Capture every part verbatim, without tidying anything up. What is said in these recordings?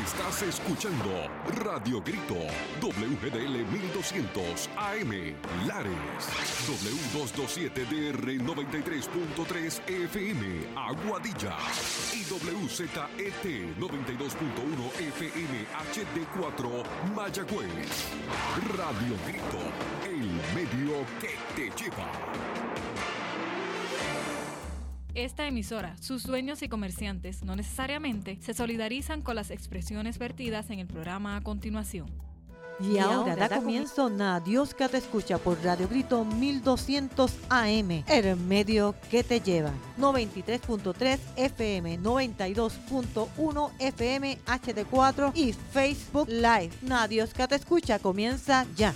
Estás escuchando Radio Grito, W G D L mil doscientos A M, Lares, W doscientos veintisiete D R noventa y tres punto tres F M, Aguadilla, y W Z E T noventa y dos punto uno F M H D cuatro, Mayagüez. Radio Grito, el medio que te lleva. Esta emisora, sus dueños y comerciantes no necesariamente se solidarizan con las expresiones vertidas en el programa a continuación. Y ahora da comienzo Na Dios que te escucha por Radio Grito mil doscientos A M, el medio que te lleva. noventa y tres punto tres F M, noventa y dos punto uno F M H D cuatro y Facebook Live. Na Dios que te escucha comienza ya.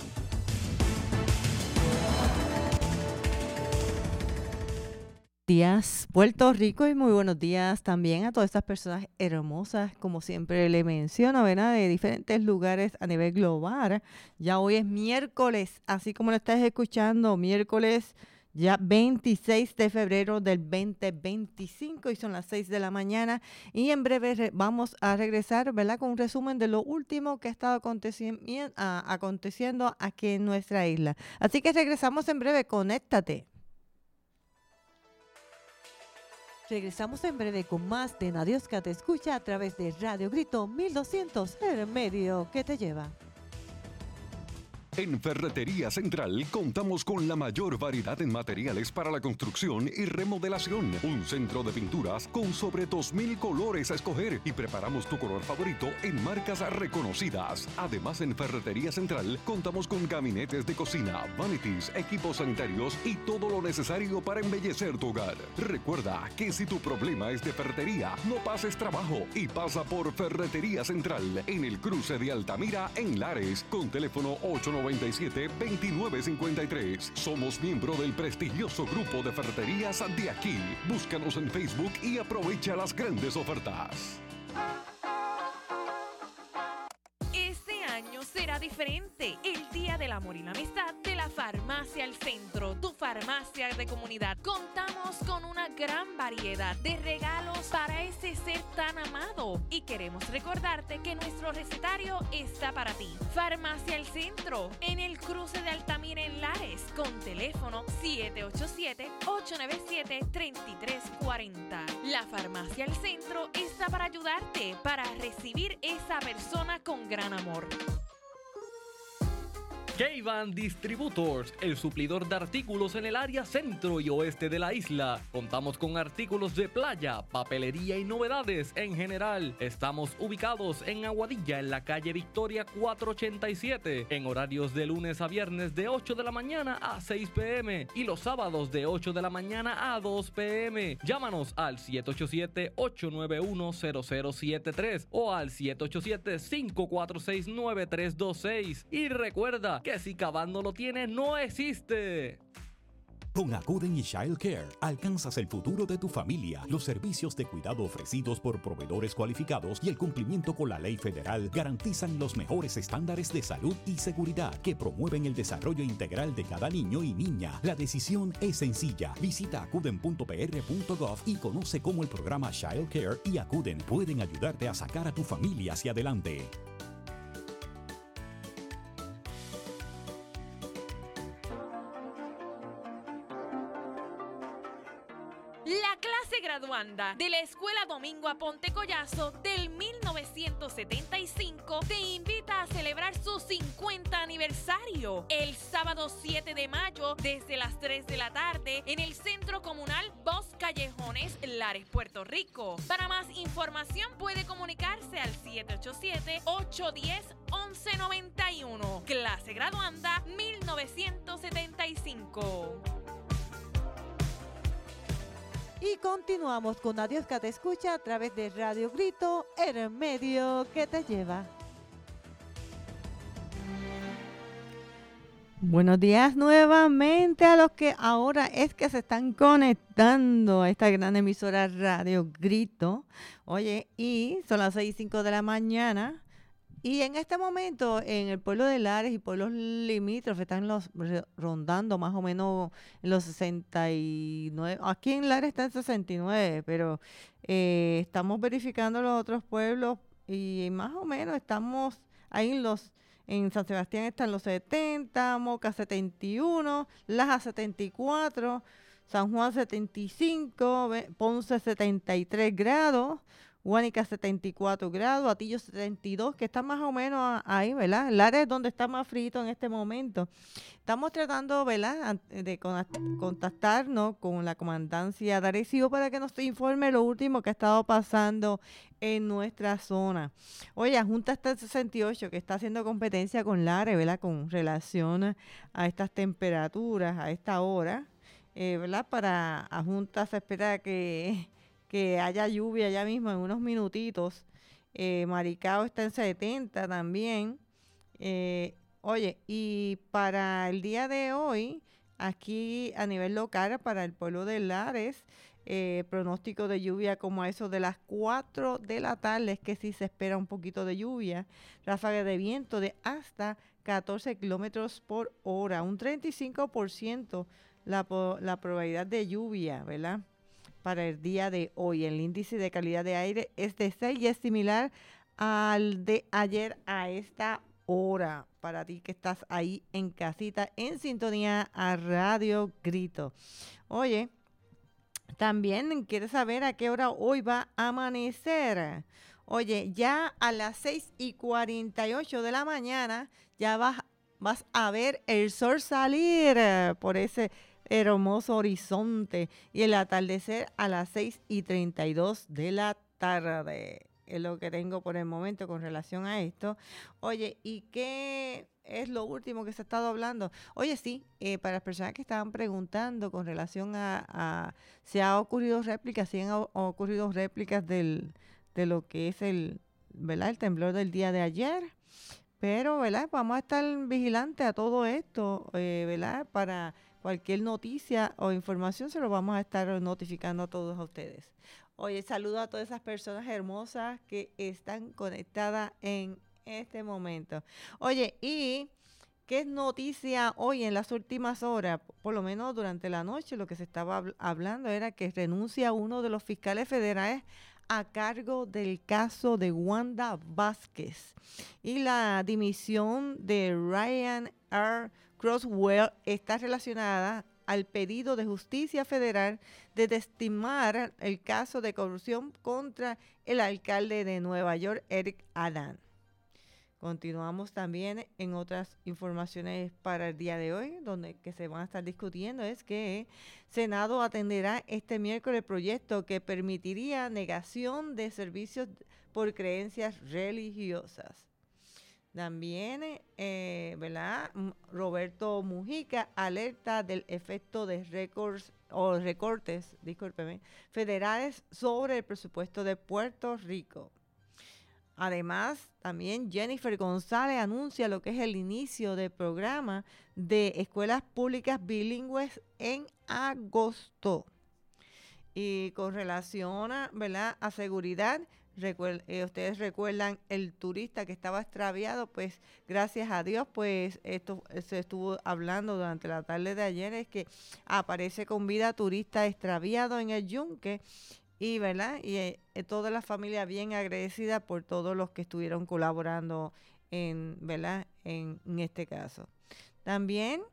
Días Puerto Rico y muy buenos días también a todas estas personas hermosas, como siempre le menciono, ¿verdad? De diferentes lugares a nivel global. Ya hoy es miércoles, así como lo estás escuchando, miércoles ya veintiséis de febrero del veinte veinticinco y son las seis de la mañana y en breve re- vamos a regresar, ¿verdad? Con un resumen de lo último que ha estado aconteciendo, aconteciendo aquí en nuestra isla. Así que regresamos en breve, conéctate. Regresamos en breve con más de Na Dios que te escucha a través de Radio Grito mil doscientos, el medio que te lleva. En Ferretería Central contamos con la mayor variedad en materiales para la construcción y remodelación. Un centro de pinturas con sobre dos mil colores a escoger y preparamos tu color favorito en marcas reconocidas. Además, en Ferretería Central contamos con gabinetes de cocina, vanities, equipos sanitarios y todo lo necesario para embellecer tu hogar. Recuerda que si tu problema es de ferretería, no pases trabajo y pasa por Ferretería Central en el cruce de Altamira en Lares con teléfono ocho noventa y siete, veintinueve cincuenta y tres. Somos miembro del prestigioso grupo de ferreterías de aquí. Búscanos en Facebook y aprovecha las grandes ofertas. Este año será diferente. El Día del Amor y la Amistad de la Farmacia El Centro, tu farmacia de comunidad. Contamos con una gran variedad de regalos para ese ser tan amado y queremos recordarte que nuestro recetario está para ti. Farmacia El Centro, en el cruce de Altamira en Lares, con teléfono siete ocho siete, ocho nueve siete, tres tres cuatro cero. La Farmacia El Centro está para ayudarte, para recibir esa persona con gran amor. K-Van Distributors, el suplidor de artículos en el área centro y oeste de la isla. Contamos con artículos de playa, papelería y novedades en general. Estamos ubicados en Aguadilla, en la calle Victoria cuatrocientos ochenta y siete, en horarios de lunes a viernes de ocho de la mañana a seis pe eme y los sábados de ocho de la mañana a dos pe eme. Llámanos al siete ocho siete, ocho nueve uno, cero cero siete tres o al siete ocho siete, cinco cuatro seis, nueve tres dos seis. Y recuerda que si K-Van no lo tiene, no existe. Con Acuden y Child Care alcanzas el futuro de tu familia. Los servicios de cuidado ofrecidos por proveedores cualificados y el cumplimiento con la ley federal garantizan los mejores estándares de salud y seguridad que promueven el desarrollo integral de cada niño y niña. La decisión es sencilla. Visita acuden punto p r punto gov y conoce cómo el programa Child Care y Acuden pueden ayudarte a sacar a tu familia hacia adelante. La clase graduanda de la Escuela Domingo Aponte Collazo del mil novecientos setenta y cinco te invita a celebrar su cincuenta aniversario el sábado siete de mayo desde las tres de la tarde en el Centro Comunal Dos Callejones, Lares, Puerto Rico. Para más información puede comunicarse al siete ocho siete, ocho uno cero, once noventa y uno. Clase graduanda mil novecientos setenta y cinco. Y continuamos con Na Dios que te escucha a través de Radio Grito, el medio que te lleva. Buenos días nuevamente a los que ahora es que se están conectando a esta gran emisora Radio Grito. Oye, y son las seis y cinco de la mañana. Y en este momento, en el pueblo de Lares y pueblos limítrofes, están los rondando más o menos en los sesenta y nueve. Aquí en Lares está en sesenta y nueve, pero eh, estamos verificando los otros pueblos y más o menos estamos ahí en los, en San Sebastián están los setenta, Moca setenta y uno, Laja setenta y cuatro, San Juan setenta y cinco, Ponce setenta y tres grados, Guánica setenta y cuatro grados, Atillo setenta y dos, que está más o menos ahí, ¿verdad? Lares es donde está más frío en este momento. Estamos tratando, ¿verdad?, de contactarnos con la comandancia de Arecibo para que nos informe lo último que ha estado pasando en nuestra zona. Oye, Junta está el sesenta y ocho, que está haciendo competencia con Lares, ¿verdad?, con relación a estas temperaturas, a esta hora, eh, ¿verdad? Para a Junta se espera que... que haya lluvia ya mismo en unos minutitos. Eh, Maricao está en setenta también. Eh, oye, y para el día de hoy, aquí a nivel local, para el pueblo de Lares, eh, pronóstico de lluvia como a eso de las cuatro de la tarde, es que sí se espera un poquito de lluvia. Ráfaga de viento de hasta catorce kilómetros por hora, un treinta y cinco por ciento la, la probabilidad de lluvia, ¿verdad?, para el día de hoy. El índice de calidad de aire es de seis y es similar al de ayer a esta hora. Para ti que estás ahí en casita, en sintonía a Radio Grito. Oye, también quieres saber a qué hora hoy va a amanecer. Oye, ya a las seis y cuarenta y ocho de la mañana ya vas, vas a ver el sol salir por ese hermoso horizonte y el atardecer a las seis y treinta y dos de la tarde. Es lo que tengo por el momento con relación a esto. Oye, ¿y qué es lo último que se ha estado hablando? Oye, sí, eh, para las personas que estaban preguntando con relación a, a si ha ocurrido réplicas, si han o- ocurrido réplicas del, de lo que es el, ¿verdad?, el temblor del día de ayer. Pero, ¿verdad?, vamos a estar vigilantes a todo esto, eh, ¿verdad?, para cualquier noticia o información se lo vamos a estar notificando a todos a ustedes. Oye, saludo a todas esas personas hermosas que están conectadas en este momento. Oye, ¿y qué es noticia hoy en las últimas horas? Por lo menos durante la noche lo que se estaba habl- hablando era que renuncia uno de los fiscales federales a cargo del caso de Wanda Vázquez. Y la dimisión de Ryan R. Crosswell está relacionada al pedido de justicia federal de desestimar el caso de corrupción contra el alcalde de Nueva York, Eric Adams. Continuamos también en otras informaciones para el día de hoy, donde que se van a estar discutiendo, es que Senado atenderá este miércoles el proyecto que permitiría negación de servicios por creencias religiosas. También, eh, ¿verdad?, Roberto Mujica alerta del efecto de récords o recortes, discúlpeme, federales sobre el presupuesto de Puerto Rico. Además, también Jennifer González anuncia lo que es el inicio del programa de escuelas públicas bilingües en agosto. Y con relación a, ¿verdad?, a seguridad, recuer- eh, ustedes recuerdan el turista que estaba extraviado, pues gracias a Dios, pues esto eh, se estuvo hablando durante la tarde de ayer, es que aparece con vida turista extraviado en el Yunque. Y, ¿verdad?, y eh, toda la familia bien agradecida por todos los que estuvieron colaborando en, ¿verdad?, en, en este caso. También,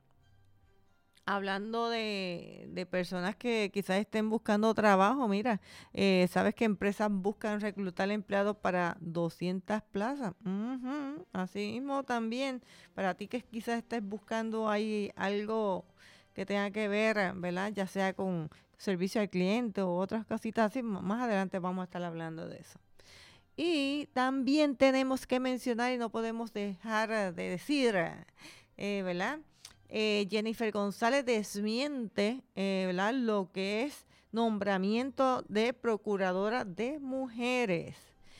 hablando de, de personas que quizás estén buscando trabajo, mira, eh, sabes que empresas buscan reclutar empleados para doscientas plazas. Uh-huh. Así mismo también, para ti que quizás estés buscando ahí algo que tenga que ver, ¿verdad?, ya sea con servicio al cliente o otras cositas así, más adelante vamos a estar hablando de eso. Y también tenemos que mencionar y no podemos dejar de decir, eh, ¿verdad?, eh, Jennifer González desmiente, eh, ¿verdad?, lo que es nombramiento de procuradora de mujeres.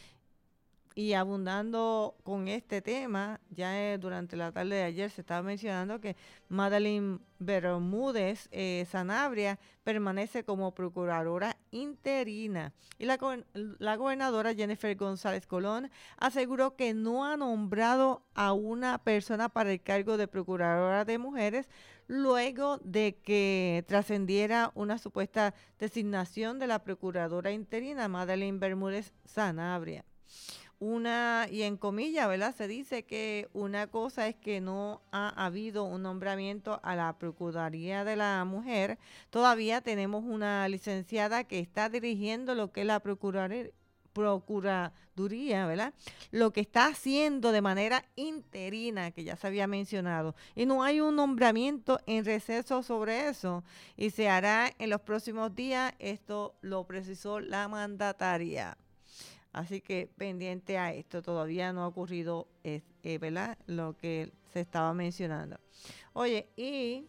Y abundando con este tema, ya eh, durante la tarde de ayer se estaba mencionando que Madeline Bermúdez eh, Sanabria permanece como procuradora interina. Y la, la gobernadora Jennifer González Colón aseguró que no ha nombrado a una persona para el cargo de procuradora de mujeres luego de que trascendiera una supuesta designación de la procuradora interina Madeline Bermúdez Sanabria. una, y en comillas, ¿verdad? Se dice que una cosa es que no ha habido un nombramiento a la Procuraduría de la Mujer. Todavía tenemos una licenciada que está dirigiendo lo que es la Procuraduría. Procuraduría, ¿verdad? Lo que está haciendo de manera interina, que ya se había mencionado, y no hay un nombramiento en receso sobre eso, y se hará en los próximos días. Esto lo precisó la mandataria. Así que pendiente a esto, todavía no ha ocurrido, eh, eh, ¿verdad? Lo que se estaba mencionando. Oye, y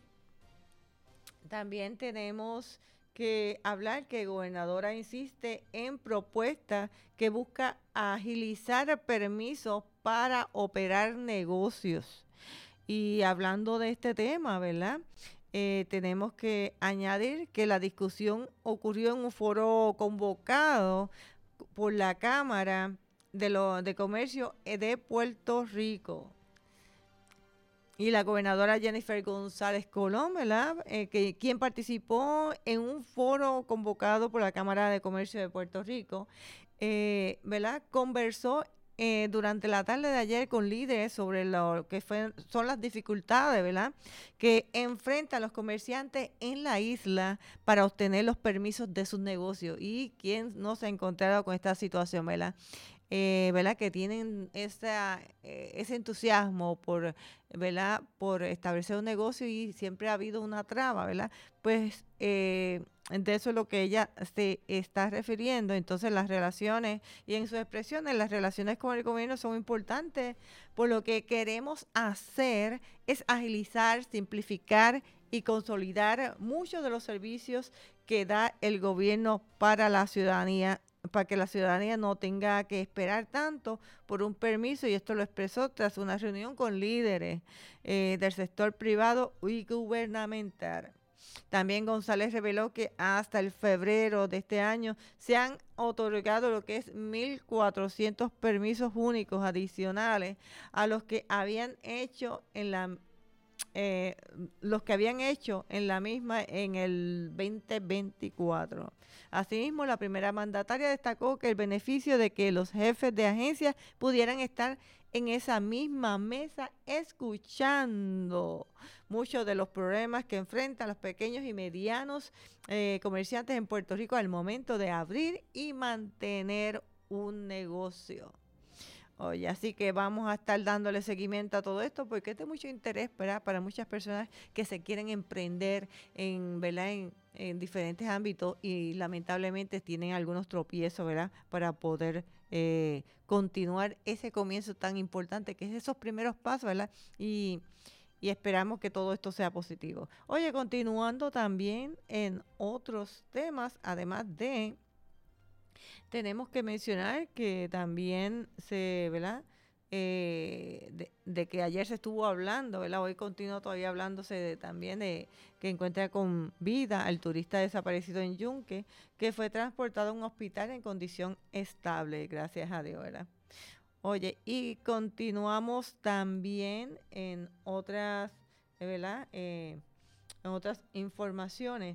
también tenemos que hablar que gobernadora insiste en propuesta que busca agilizar permisos para operar negocios. Y hablando de este tema, ¿verdad? Eh, tenemos que añadir que la discusión ocurrió en un foro convocado por la Cámara de, lo, de Comercio de Puerto Rico. Y la gobernadora Jennifer González Colón, ¿verdad? Eh, que, quien participó en un foro convocado por la Cámara de Comercio de Puerto Rico, eh, ¿verdad? Conversó eh, durante la tarde de ayer con líderes sobre lo que fue, son las dificultades, ¿verdad?, que enfrentan los comerciantes en la isla para obtener los permisos de sus negocios. Y quién no se ha encontrado con esta situación, ¿verdad? Eh, ¿verdad? Que tienen esa, eh, ese entusiasmo por, ¿verdad?, por establecer un negocio, y siempre ha habido una traba, ¿verdad? Pues eh, de eso es lo que ella se está refiriendo. Entonces las relaciones, y en sus expresiones, las relaciones con el gobierno son importantes, por lo que queremos hacer es agilizar, simplificar y consolidar muchos de los servicios que da el gobierno para la ciudadanía, para que la ciudadanía no tenga que esperar tanto por un permiso, y esto lo expresó tras una reunión con líderes eh, del sector privado y gubernamental. También González reveló que hasta el febrero de este año se han otorgado lo que es mil cuatrocientos permisos únicos adicionales a los que habían hecho en la Eh, los que habían hecho en la misma en el veinte veinticuatro. Asimismo, la primera mandataria destacó que el beneficio de que los jefes de agencias pudieran estar en esa misma mesa escuchando muchos de los problemas que enfrentan los pequeños y medianos eh, comerciantes en Puerto Rico al momento de abrir y mantener un negocio. Oye, así que vamos a estar dándole seguimiento a todo esto, porque es de mucho interés, ¿verdad?, para muchas personas que se quieren emprender en, ¿verdad?, en, en diferentes ámbitos, y lamentablemente tienen algunos tropiezos, ¿verdad?, para poder eh, continuar ese comienzo tan importante que es esos primeros pasos, ¿verdad? Y, y esperamos que todo esto sea positivo. Oye, continuando también en otros temas, además de... Tenemos que mencionar que también se, ¿verdad?, eh, de, de que ayer se estuvo hablando, ¿verdad?, hoy continúa todavía hablándose de, también de que encuentra con vida al turista desaparecido en Yunque, que fue transportado a un hospital en condición estable, gracias a Dios, ¿verdad? Oye, y continuamos también en otras, ¿verdad?, eh, en otras informaciones.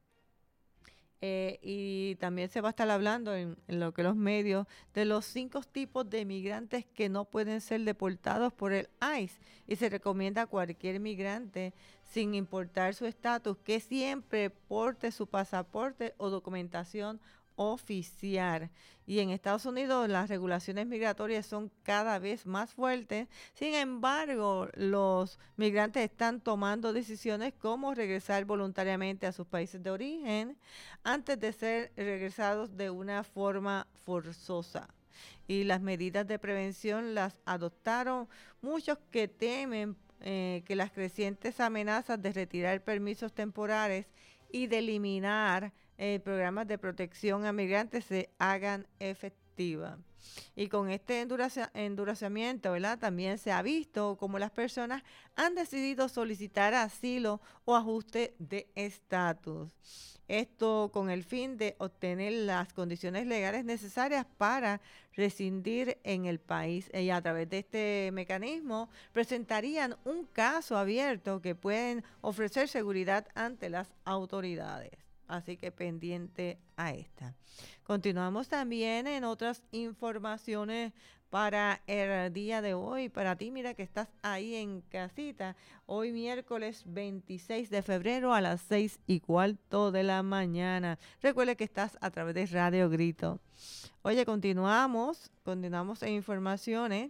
Eh, y también se va a estar hablando en, en lo que los medios de los cinco tipos de migrantes que no pueden ser deportados por el I C E, y se recomienda a cualquier migrante, sin importar su estatus, que siempre porte su pasaporte o documentación oficial. Y en Estados Unidos las regulaciones migratorias son cada vez más fuertes. Sin embargo, los migrantes están tomando decisiones como regresar voluntariamente a sus países de origen antes de ser regresados de una forma forzosa. Y las medidas de prevención las adoptaron muchos que temen eh, que las crecientes amenazas de retirar permisos temporales y de eliminar eh, programas de protección a migrantes se hagan efectivas. Y con este enduracia, endurecimiento, ¿verdad?, también se ha visto cómo las personas han decidido solicitar asilo o ajuste de estatus. Esto con el fin de obtener las condiciones legales necesarias para residir en el país. Y a través de este mecanismo presentarían un caso abierto que pueden ofrecer seguridad ante las autoridades. Así que pendiente a esta. Continuamos también en otras informaciones para el día de hoy. Para ti, mira que estás ahí en casita. Hoy miércoles veintiséis de febrero a las seis y cuarto de la mañana. Recuerde que estás a través de Radio Grito. Oye, continuamos, continuamos en informaciones.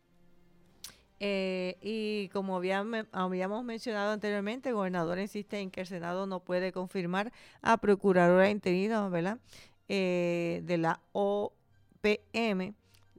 Eh, y como habíamos, habíamos mencionado anteriormente, el gobernador insiste en que el Senado no puede confirmar a procuradora interina, ¿verdad? Eh, de la O P M.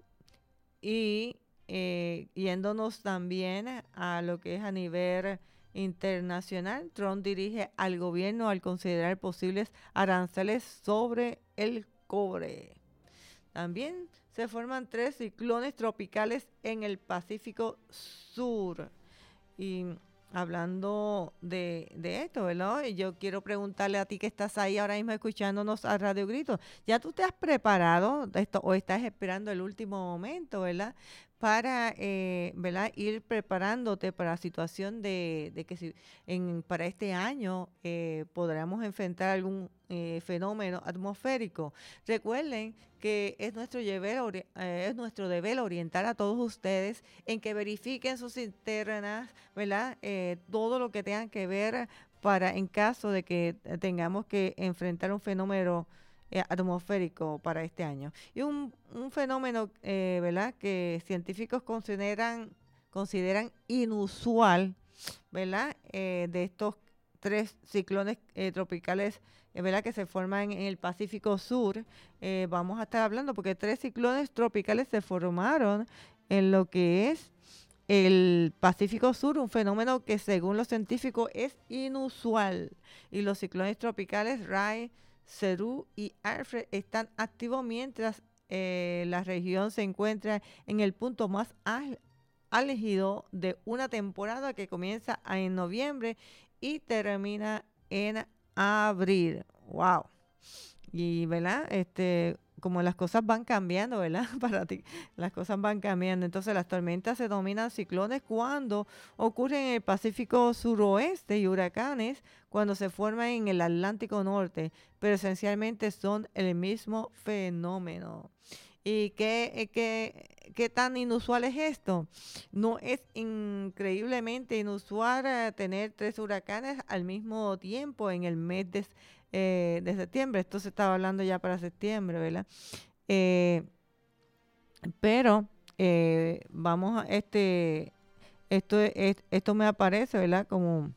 Y eh, yéndonos también a lo que es a nivel internacional, Trump dirige al gobierno al considerar posibles aranceles sobre el cobre. También se forman tres ciclones tropicales en el Pacífico Sur. Y hablando de, de esto, ¿verdad? Yo quiero preguntarle a ti que estás ahí ahora mismo escuchándonos a Radio Grito. ¿Ya tú te has preparado de esto o estás esperando el último momento, ¿verdad? Para eh, ¿verdad? ir preparándote para la situación de, de que si en, para este año eh, podremos enfrentar algún eh, fenómeno atmosférico. Recuerden que es nuestro, deber, eh, es nuestro deber orientar a todos ustedes en que verifiquen sus internas, ¿verdad? Eh, todo lo que tengan que ver para en caso de que tengamos que enfrentar un fenómeno Eh, atmosférico para este año. Y un, un fenómeno, eh, ¿verdad?, que científicos consideran, consideran inusual, ¿verdad?, eh, de estos tres ciclones eh, tropicales, eh, ¿verdad?, que se forman en el Pacífico Sur. Eh, vamos a estar hablando porque tres ciclones tropicales se formaron en lo que es el Pacífico Sur, un fenómeno que según los científicos es inusual. Y los ciclones tropicales Rai, Serú y Alfred están activos mientras eh, la región se encuentra en el punto más álgido de una temporada que comienza en noviembre y termina en abril. ¡Wow! Y, ¿verdad? Este, como las cosas van cambiando, ¿verdad? Para ti, las cosas van cambiando. Entonces, las tormentas se dominan ciclones cuando ocurren en el Pacífico suroeste y huracanes cuando se forman en el Atlántico norte, pero esencialmente son el mismo fenómeno. ¿Y qué, qué, qué tan inusual es esto? No es increíblemente inusual uh, tener tres huracanes al mismo tiempo en el mes de Eh, de septiembre. Esto se estaba hablando ya para septiembre, ¿verdad? Eh, pero eh, vamos a este esto es, esto me aparece, ¿verdad? Como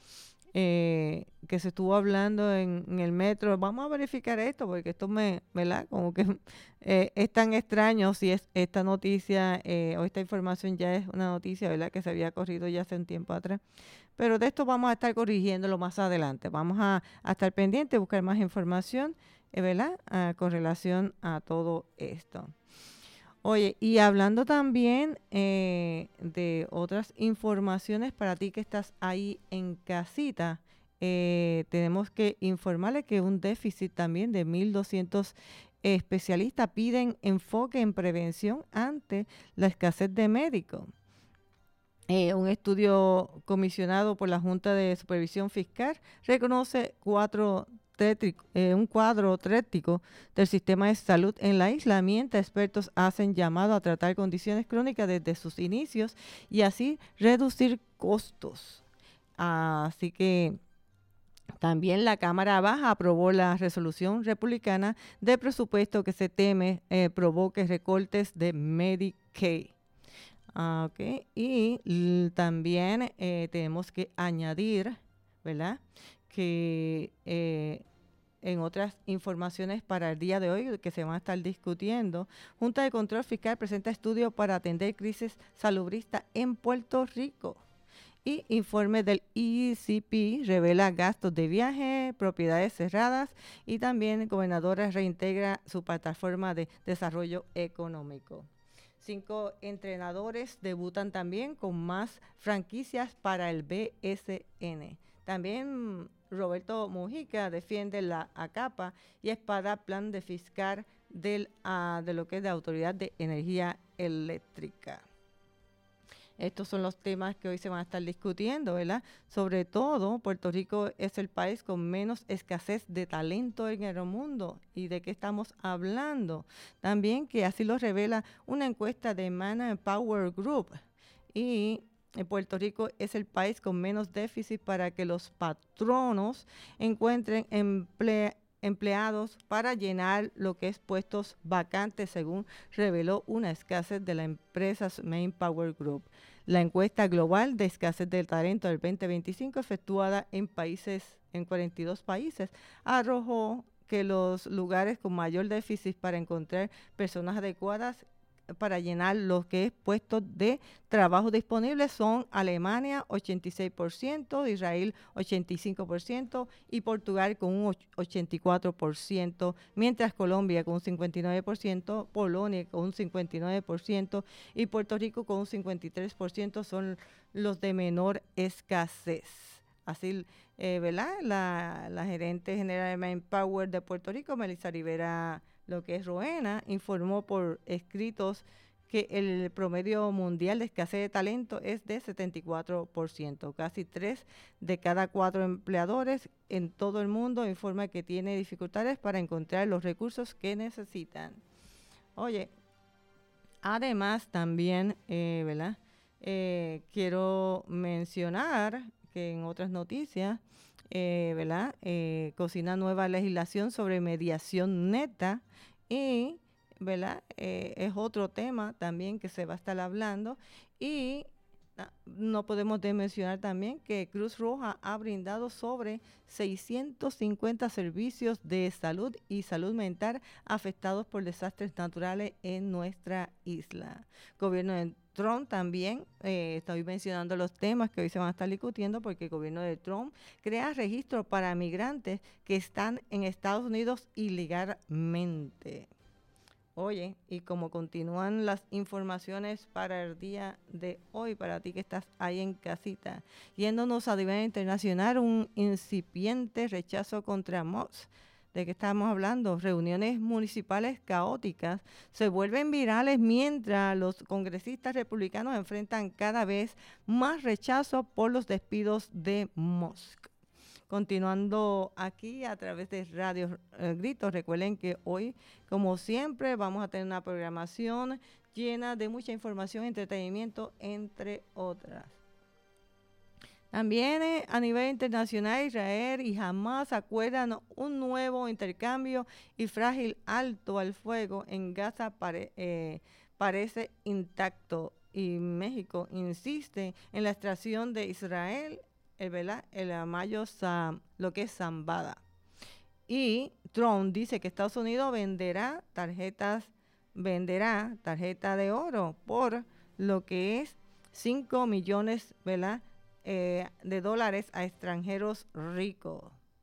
eh, que se estuvo hablando en, en el metro. Vamos a verificar esto porque esto me, ¿verdad? Como que eh, es tan extraño si es esta noticia eh, o esta información ya es una noticia, ¿verdad? Que se había corrido ya hace un tiempo atrás. Pero de esto vamos a estar corrigiéndolo más adelante. Vamos a, a estar pendientes, buscar más información, eh, ¿verdad? Ah, con relación a todo esto. Oye, y hablando también eh, de otras informaciones para ti que estás ahí en casita, eh, tenemos que informarle que un déficit también de mil doscientos especialistas piden enfoque en prevención ante la escasez de médicos. Eh, un estudio comisionado por la Junta de Supervisión Fiscal reconoce cuatro tétrico, eh, un cuadro trético del sistema de salud en la isla, mientras expertos hacen llamado a tratar condiciones crónicas desde sus inicios y así reducir costos. Así que también la Cámara Baja aprobó la resolución republicana de presupuesto que se teme eh, provoque recortes de Medicaid. Ah, okay. Y l- también eh, tenemos que añadir, ¿verdad?, que eh, en otras informaciones para el día de hoy que se van a estar discutiendo, Junta de Control Fiscal presenta estudio para atender crisis salubrista en Puerto Rico. Y informe del E C P revela gastos de viaje, propiedades cerradas y también gobernadora reintegra su plataforma de desarrollo económico. Cinco entrenadores debutan también con más franquicias para el B S N. También Roberto Mujica defiende la ACAPA y espada plan de fiscal del, uh, de lo que es de Autoridad de Energía Eléctrica. Estos son los temas que hoy se van a estar discutiendo, ¿verdad? Sobre todo, Puerto Rico es el país con menos escasez de talento en el mundo. ¿Y de qué estamos hablando? También que así lo revela una encuesta de Manpower Group. Y Puerto Rico es el país con menos déficit para que los patronos encuentren empleo empleados para llenar lo que es puestos vacantes, según reveló una escasez de la empresa Manpower Group. La encuesta global de escasez del talento del veinte veinticinco, efectuada en países, en cuarenta y dos países, arrojó que los lugares con mayor déficit para encontrar personas adecuadas para llenar los que es puestos de trabajo disponibles son Alemania ochenta y seis por ciento, Israel ochenta y cinco por ciento y Portugal con un ochenta y cuatro por ciento, mientras Colombia con un cincuenta y nueve por ciento, Polonia con un cincuenta y nueve por ciento y Puerto Rico con un cincuenta y tres por ciento son los de menor escasez. Así, eh, ¿verdad? La, la gerente general de Manpower de Puerto Rico, Melissa Rivera, lo que es Roena, informó por escritos que el promedio mundial de escasez de talento es de setenta y cuatro por ciento. Casi tres de cada cuatro empleadores en todo el mundo informa que tiene dificultades para encontrar los recursos que necesitan. Oye, además también, eh, ¿verdad? Eh, quiero mencionar que en otras noticias, eh, ¿verdad? Eh, cocina nueva legislación sobre mediación neta y, ¿verdad? Eh, es otro tema también que se va a estar hablando y no podemos de mencionar también que Cruz Roja ha brindado sobre seiscientos cincuenta servicios de salud y salud mental afectados por desastres naturales en nuestra isla. Gobierno de Trump también, eh, estoy mencionando los temas que hoy se van a estar discutiendo porque el gobierno de Trump crea registros para migrantes que están en Estados Unidos ilegalmente. Oye, y como continúan las informaciones para el día de hoy, para ti que estás ahí en casita, yéndonos a nivel internacional, un incipiente rechazo contra Musk. ¿De qué estamos hablando? Reuniones municipales caóticas se vuelven virales mientras los congresistas republicanos enfrentan cada vez más rechazo por los despidos de Musk. Continuando aquí a través de Radio eh, Gritos, recuerden que hoy, como siempre, vamos a tener una programación llena de mucha información, entretenimiento, entre otras. También eh, a nivel internacional, Israel y Hamas acuerdan un nuevo intercambio y frágil alto al fuego en Gaza pare, eh, parece intacto y México insiste en la extracción de Israel, el, ¿verdad? el Amayo, Sam, lo que es Zambada. Y Trump dice que Estados Unidos venderá tarjetas, venderá tarjeta de oro por lo que es cinco millones, ¿verdad? Eh, de dólares a extranjeros ricos.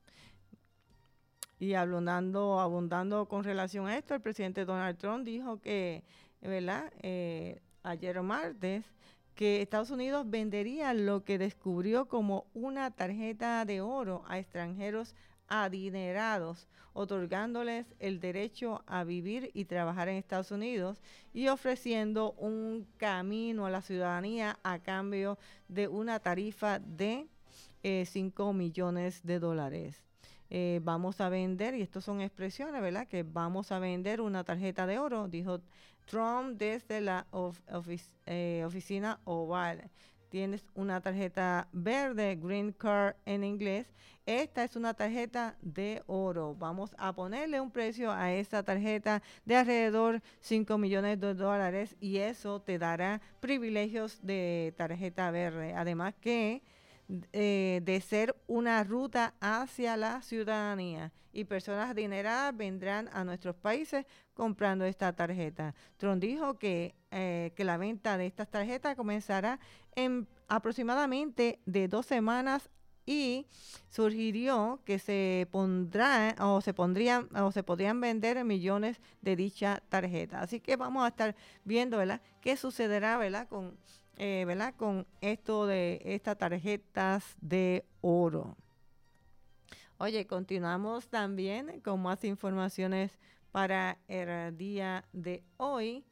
Y abundando, abundando con relación a esto, el presidente Donald Trump dijo que, ¿verdad? Eh, ayer martes, que Estados Unidos vendería lo que descubrió como una tarjeta de oro a extranjeros adinerados, otorgándoles el derecho a vivir y trabajar en Estados Unidos y ofreciendo un camino a la ciudadanía a cambio de una tarifa de eh, cinco millones de dólares. Eh, vamos a vender, y estas son expresiones, ¿verdad? Que vamos a vender una tarjeta de oro, dijo Trump desde la of, ofic, eh, oficina oval. Tienes una tarjeta verde, green card en inglés. Esta es una tarjeta de oro. Vamos a ponerle un precio a esta tarjeta de alrededor cinco millones de dólares y eso te dará privilegios de tarjeta verde. Además que eh, de ser una ruta hacia la ciudadanía y personas adineradas vendrán a nuestros países comprando esta tarjeta. Trump dijo que, eh, que la venta de estas tarjetas comenzará en aproximadamente de dos semanas y sugirió que se pondrá o se pondrían o se podrían vender millones de dicha tarjeta. Así que vamos a estar viendo, ¿verdad?, qué sucederá, ¿verdad?, con eh, ¿verdad?, con esto de estas tarjetas de oro. Oye, continuamos también con más informaciones para el día de hoy.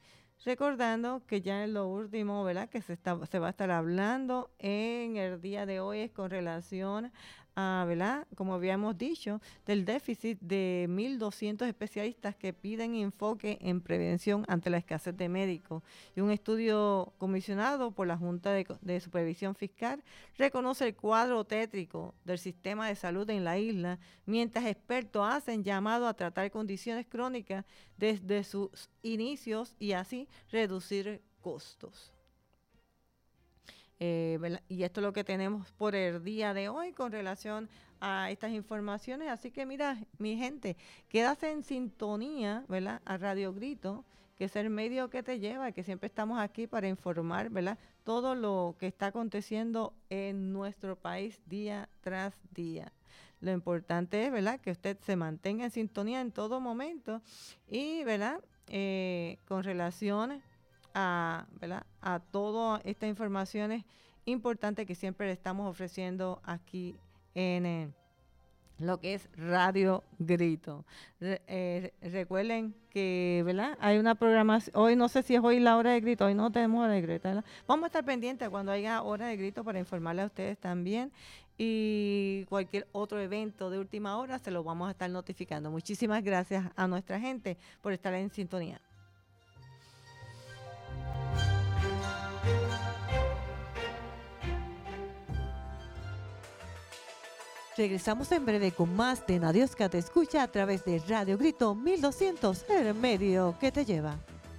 Recordando que ya en lo último, ¿verdad?, que se, está, se va a estar hablando en el día de hoy es con relación a, ¿verdad?, como habíamos dicho, del déficit de mil doscientos especialistas que piden enfoque en prevención ante la escasez de médicos. Y un estudio comisionado por la Junta de, de Supervisión Fiscal reconoce el cuadro tétrico del sistema de salud en la isla, mientras expertos hacen llamado a tratar condiciones crónicas desde sus inicios y así reducir costos. Eh, y esto es lo que tenemos por el día de hoy con relación a estas informaciones. Así que mira, mi gente, quédate en sintonía, ¿verdad?, a Radio Grito, que es el medio que te lleva, que siempre estamos aquí para informar, ¿verdad?, todo lo que está aconteciendo en nuestro país día tras día. Lo importante es, ¿verdad?, que usted se mantenga en sintonía en todo momento y, ¿verdad?, eh, con relación a, ¿verdad?, a todas estas informaciones importantes que siempre le estamos ofreciendo aquí en eh, lo que es Radio Grito. Re, eh, recuerden que, ¿verdad?, hay una programación, hoy no sé si es hoy la hora de grito, hoy no tenemos hora de grito, ¿verdad? Vamos a estar pendientes cuando haya hora de grito para informarle a ustedes también, y cualquier otro evento de última hora se lo vamos a estar notificando. Muchísimas gracias a nuestra gente por estar en sintonía. Regresamos en breve con más de Nadiosca Te Escucha a través de Radio Grito mil doscientos, el medio que te lleva.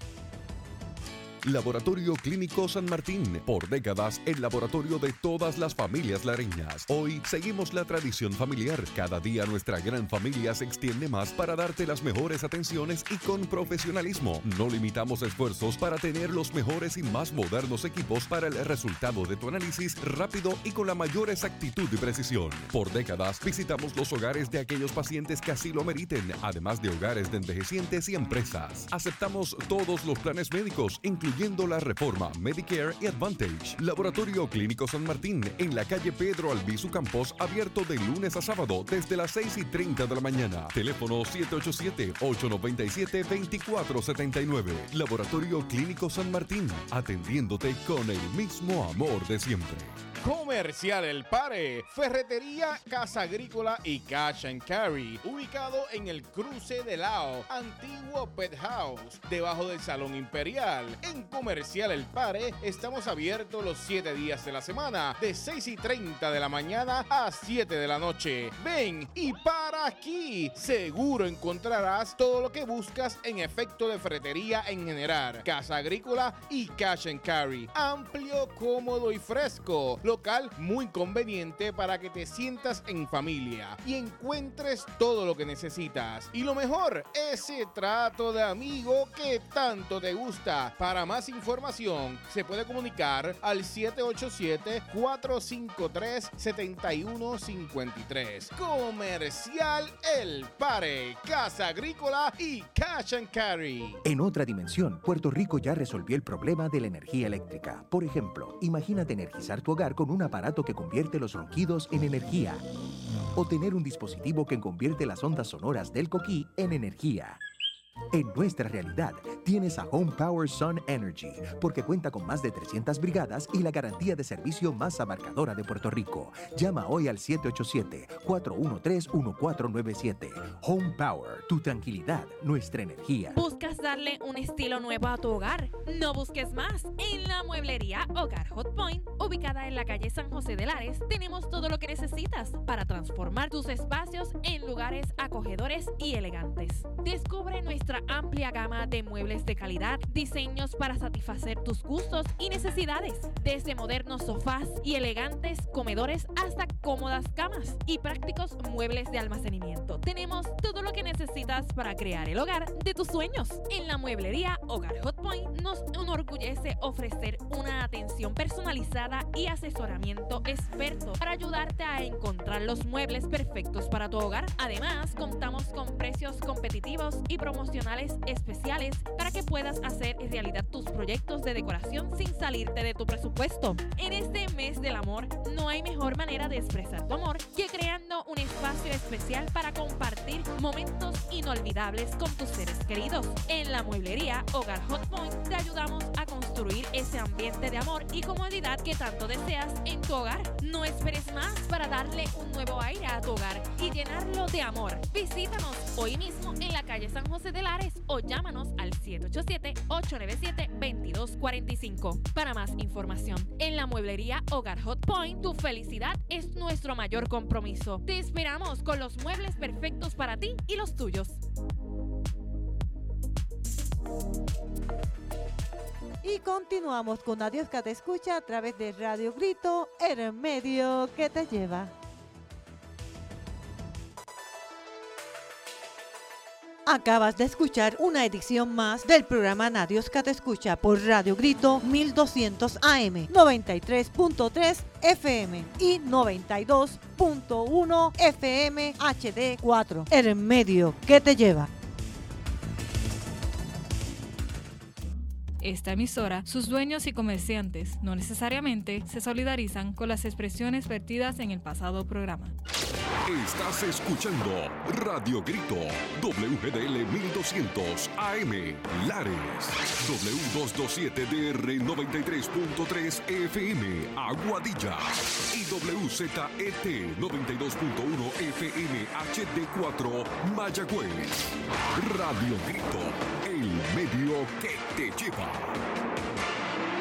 Laboratorio Clínico San Martín, por décadas el laboratorio de todas las familias lareñas. Hoy seguimos la tradición familiar. Cada día nuestra gran familia se extiende más para darte las mejores atenciones y con profesionalismo. No limitamos esfuerzos para tener los mejores y más modernos equipos para el resultado de tu análisis rápido y con la mayor exactitud y precisión. Por décadas visitamos los hogares de aquellos pacientes que así lo meriten, además de hogares de envejecientes y empresas. Aceptamos todos los planes médicos, incluyendo incluyendo la reforma Medicare y Advantage. Laboratorio Clínico San Martín, en la calle Pedro Albizu Campos, abierto de lunes a sábado desde las seis y treinta de la mañana. Teléfono siete ocho siete, ocho nueve siete, dos cuatro siete nueve. Laboratorio Clínico San Martín, atendiéndote con el mismo amor de siempre. Comercial El Pare, Ferretería, Casa Agrícola y Cash and Carry, ubicado en el cruce de Lao, antiguo Pet House, debajo del Salón Imperial. En Comercial El Pare estamos abiertos los siete días de la semana, de seis y treinta de la mañana a siete de la noche. Ven y para aquí, seguro encontrarás todo lo que buscas en efecto de ferretería en general, Casa Agrícola y Cash and Carry. Amplio, cómodo y fresco. Local muy conveniente para que te sientas en familia y encuentres todo lo que necesitas. Y lo mejor, ese trato de amigo que tanto te gusta. Para más información, se puede comunicar al siete ocho siete, cuatro cinco tres, siete uno cinco tres. Comercial El Pare, Casa Agrícola y Cash and Carry. En otra dimensión, Puerto Rico ya resolvió el problema de la energía eléctrica. Por ejemplo, imagínate energizar tu hogar con un aparato que convierte los ronquidos en energía, o tener un dispositivo que convierte las ondas sonoras del coquí en energía. En nuestra realidad, tienes a Home Power Sun Energy, porque cuenta con más de trescientas brigadas y la garantía de servicio más abarcadora de Puerto Rico. Llama hoy al siete ocho siete, cuatro uno tres, uno cuatro nueve siete. Home Power, tu tranquilidad, nuestra energía. ¿Buscas darle un estilo nuevo a tu hogar? No busques más. En la mueblería Hogar Hot Point, ubicada en la calle San José de Lares, tenemos todo lo que necesitas para transformar tus espacios en lugares acogedores y elegantes. Descubre nuestra Nuestra amplia gama de muebles de calidad, diseños para satisfacer tus gustos y necesidades, desde modernos sofás y elegantes comedores hasta cómodas camas y prácticos muebles de almacenamiento. Tenemos todo lo que necesitas para crear el hogar de tus sueños. En la mueblería Hogar Hot Point nos enorgullece ofrecer una atención atención personalizada y asesoramiento experto para ayudarte a encontrar los muebles perfectos para tu hogar. Además, contamos con precios competitivos y promocionales especiales para que puedas hacer realidad tus proyectos de decoración sin salirte de tu presupuesto. En este mes del amor, no hay mejor manera de expresar tu amor que creando un espacio especial para compartir momentos inolvidables con tus seres queridos. En la mueblería Hogar Hot Point te ayudamos a construir ese ambiente de amor y comodidad que tanto deseas en tu hogar. No esperes más para darle un nuevo aire a tu hogar y llenarlo de amor. Visítanos hoy mismo en la calle San José de Lares o llámanos al siete ocho siete, ocho nueve siete, dos dos cuatro cinco. Para más información, en la mueblería Hogar Hot Point, tu felicidad es nuestro mayor compromiso. Te esperamos con los muebles perfectos para ti y los tuyos. Y continuamos con Adiós que te escucha a través de Radio Grito, el medio que te lleva. Acabas de escuchar una edición más del programa Nadios que te escucha por Radio Grito mil doscientos A M, noventa y tres punto tres F M y noventa y dos punto uno F M H D cuatro, el medio que te lleva. Esta emisora, sus dueños y comerciantes no necesariamente se solidarizan con las expresiones vertidas en el pasado programa. Estás escuchando Radio Grito, W G D L mil doscientos A M, Lares, W doscientos veintisiete D R noventa y tres punto tres F M, Aguadilla, y W Z E T noventa y dos punto uno F M H D cuatro, Mayagüez. Radio Grito, el medio que te lleva.